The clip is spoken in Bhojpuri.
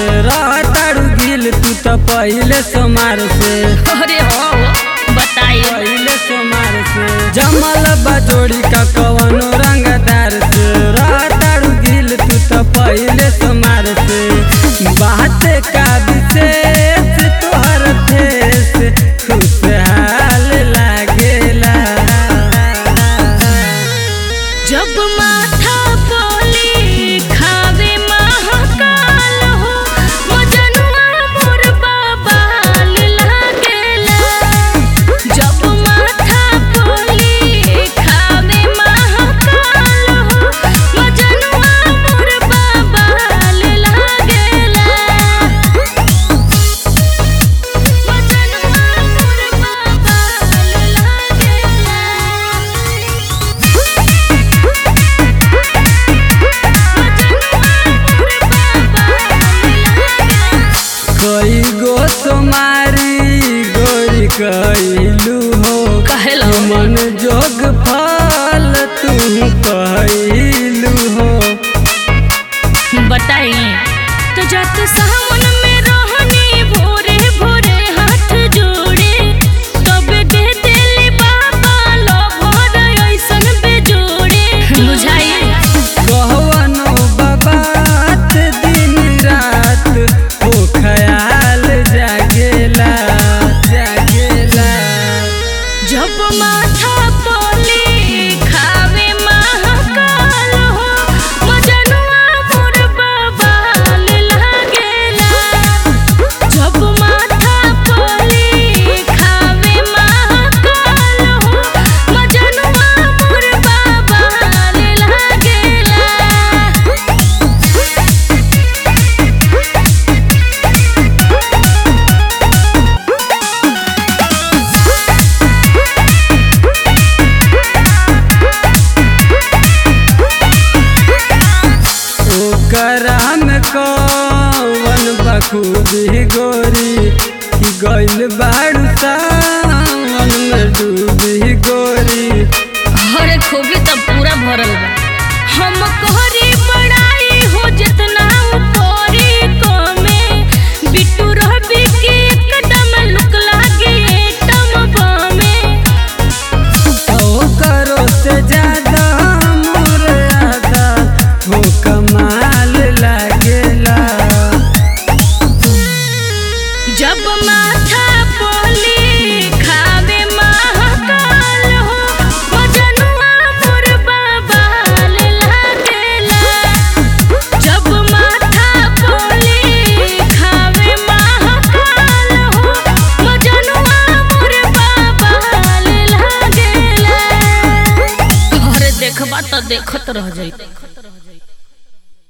रहताड़ू गिल तू तो पहले सोमार से। अरे हो बताइए पहले सोमार से जमल बजोड़ी का कवनो रंगदार से रहताड़ू गिल तू तो पहले सोमार से। बात का विशेष तोहर फेस खुशहाल लागेला। जब माथा बोली खावे महाकाल हो मजनुआ मोर बाबाल लागेला। जब माथा बोली खावे महाकाल हो मजनुआ मोर बाबाल लागेला। मजनुआ मोर बाबाल लागेला। कई गो तुम्हारी गोरी कैलू हो कहेला मन जोग फल तू कैलू हो। बताई तो जत सावन में रहनी भोरे भोरे हाथ जोड़े तब दे दिली बाबा लो भोर ऐसन बेजोड़े। बुझाई कहवनो बाबात दिन रात हो ख्याल जागेला जागेला। जब माथा बोली खावे महाकाल हो मजनुआ मोर बाबाल लागेला। जब माथा बोली खावे महाकाल हो मजनुआ मोर बाबाल लागेला। ओकरा में कौन बखूबी गोरी गइल बाड़ू सावन में डूबी गोरी। अरे खूबी तो पूरा भरल बा। हम कहरी बड़ाई हो जितना ऊपरी कमे बिट्टू रहबी के एकदम लुक लागे एटम बमे। करो से ज्यादा मोर आदा हो कमाल लागेला। जब माथा बोली खावे महाकाल हो मजनुआ मोर बाबाल लागेला। जब माथा बोली खावे महाकाल हो मजनुआ मोर बाबाल लागेला। अरे देखबा तो देखत रह जाई।